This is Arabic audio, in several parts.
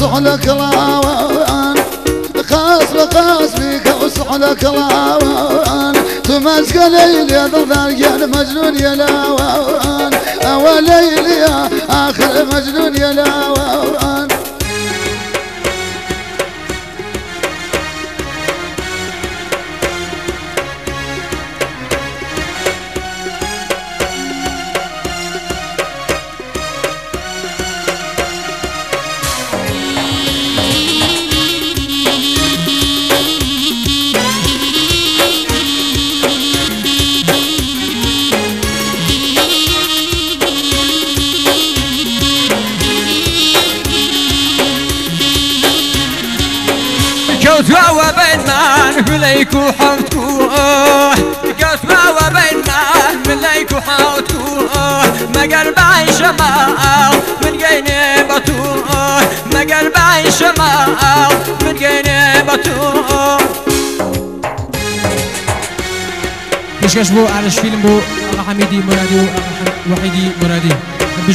وصحلك لاوان خاص بك وصحلك لاوان تمسك ليلي ضرقان مجنون يا لاوان أول ليلي آخر مجنون يا لاوان كوتوا وبين مان مليك وحوتكوه كوتوا وبين مان مليك وحوتكوه ما قلب عين شمال من قيني بطوه ما قلب عين شمال من قيني بطوه كشكش بو على فيلم بو أغا حميدي مرادي وأغا وحيدي مرادي بج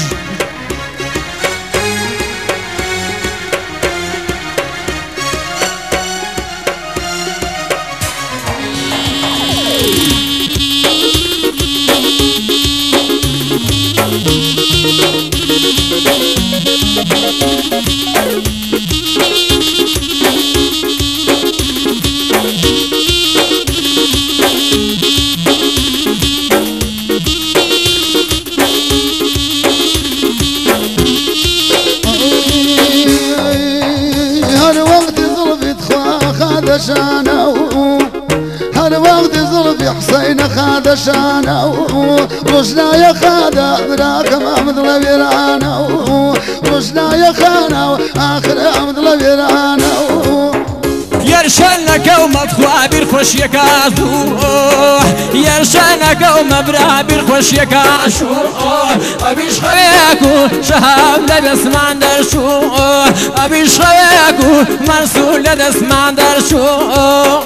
هالوقت ظلفي حسين خاد شانه رشنا يا خاده براك ما مثل بيرانه رشنا يا خانه آخر مثل بيرانه يرشنك ومدخوا بالخوش يكازوه يرشنك ومبرا بالخوش يكاشوه أبي شخيكو شهاب لدس ماندرشوه أبي شخيكو مرسول لدس ماندرشوه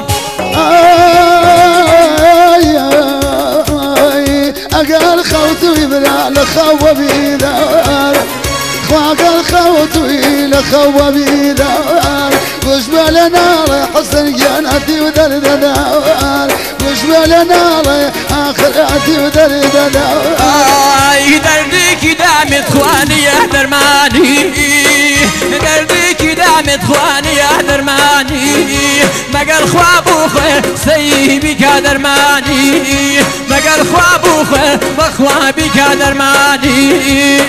أقال خوتو يبرع لخوة بيدار خواقال خوتو لخوة بيدار وشبه لنا حسن جانتي ودرد دار وشبه لنا آخراتي ودرد دار دردك دامت خواني يا درماني دردك دامت خواني يا درماني مقال خوابو خير سيبك درماني مقال خوابو خير بخوابك درماني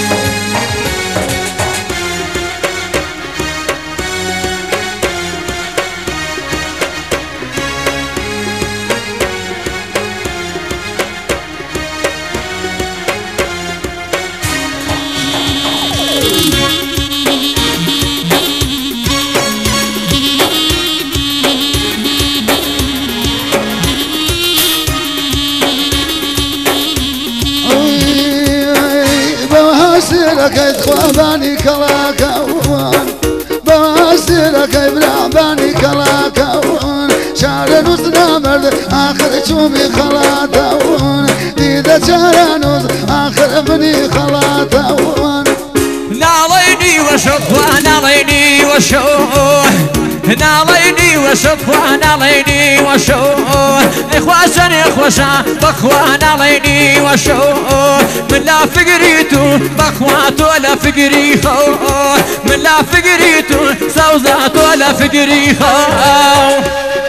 بواسيرك يتخواباني كلاكون بواسيرك يبلعباني كلاكون شعر نصنا مرد آخر شومي خلاتون ديدا شعر نص آخر ابني خلاتون ناليني وشوف ناليني وشوف ناليني وشوف ناليني وشوف إخواشن إخواشا بخوا ناليني وشوف من لا فقريتو بخواتو لا فقري خو من لا فقريتو سوزاتو لا فقري خو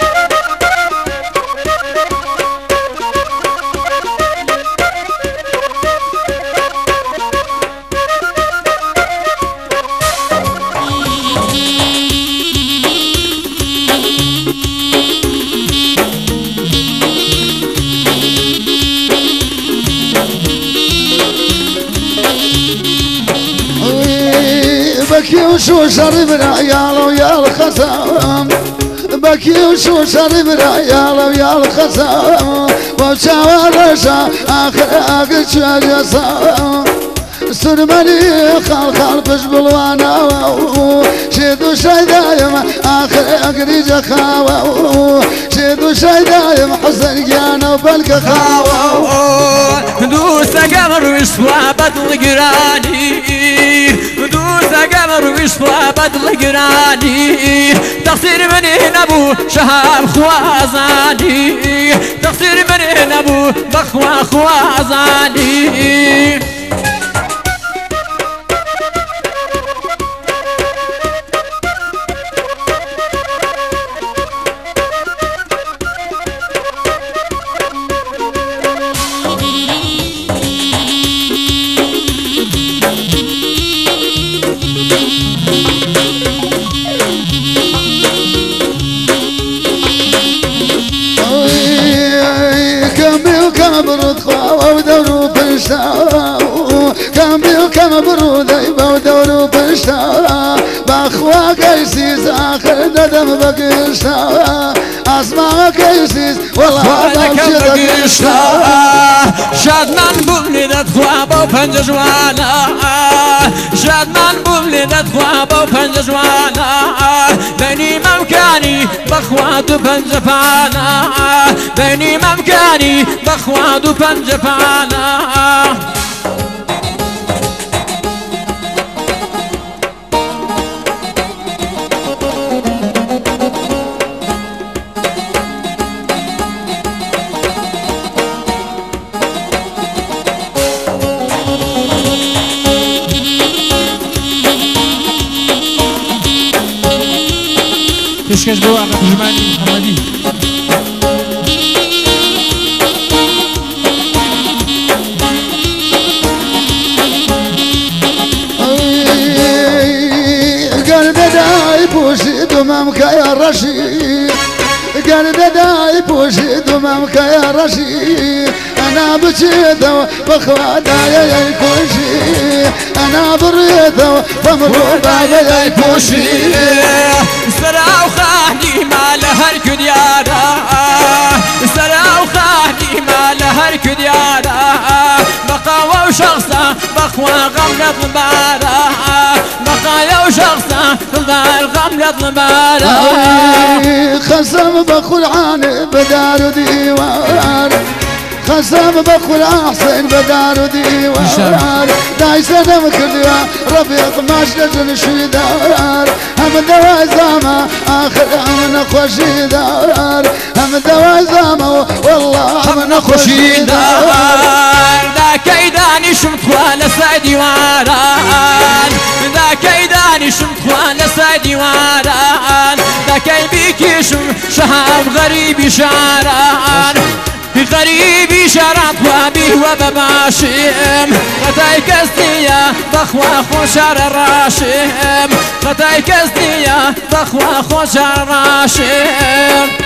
بكي وشو شرب العيال ويا الخسام بكي وشو شرب العيال ويا الخسام وشاورشا آخر شجسام سرمني خال بجبل وانا شيدو شي دايم آخر أقريج خاوة شيدو شي دايم حسن جانا وبلك خاوة دوس قمر وشوابة القراني دوس قمر ويشفى بدل قراني تقصير مني نبو شهاب خوازاني تقصير مني نبو بخوا خوازاني برود خوا ودورو بنشتا كم برود ايبا ودورو بنشتا باخوا كيسيس اخر ندم بقشتا اسمع كيسيس والله بمشي بقشتا شادمان بومني دتخوا بو پنج جوانا شادمان بومني دتخوا بو پنج جوانا بيني ممكاني بخوات پنج پانا بيني ممكاني بخوات پنج پانا پێشکەش بۆ ئاغا پژمانی محەممەدی قلب داي بوشي دمامك يا رشيد قلب داي بوشي دمامك يا رشيد انا بجيده بخوا داي يكوشي انا بريده بمرو داي يكوشي سراو خاهدي ما لهر كديارا سراو خاهدي ما لهر كديارا بقاوة وشخصة بخوا غملة ضمارا بقايا وشخصة ضمار غملة ضمارا خصم بخل عاني بدار ديوان خصم بخل أحسن بدار ديوان دايس دم كرديا رفيق ماش نجن شيدار هم دواء زاما آخر هم نخوشي دار هم دواء زاما والله هم نخوشي دار دا كيداني شمت وانا سعدي واران دا كيداني شمت وانا سعدي واران دا كي بيكي شهاب غريبي شاران غريبي شرط وابي وبباشم قتاي كستيا بخوا خوشار الراشم قتاي كستيا بخوا خوشار الراشم